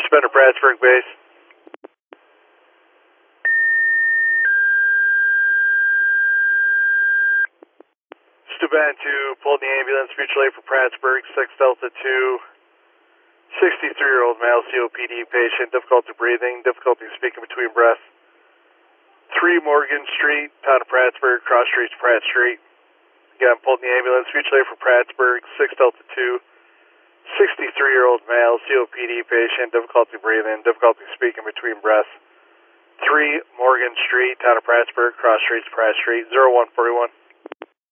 Suspender Prattsburg base. Stuban 2, pulled the ambulance, mutual aid for Prattsburg, 6 Delta 2, 63-year-old male COPD patient, difficulty breathing, difficulty speaking between breaths. 3 Morgan Street, town of Prattsburg, cross streets Pratt Street. Again, pulled the ambulance, mutual aid for Prattsburg, 6 Delta 2, 63-year-old male COPD patient, difficulty breathing, difficulty speaking between breaths. 3 Morgan Street, town of Prattsburg, cross streets Pratt Street, 0141.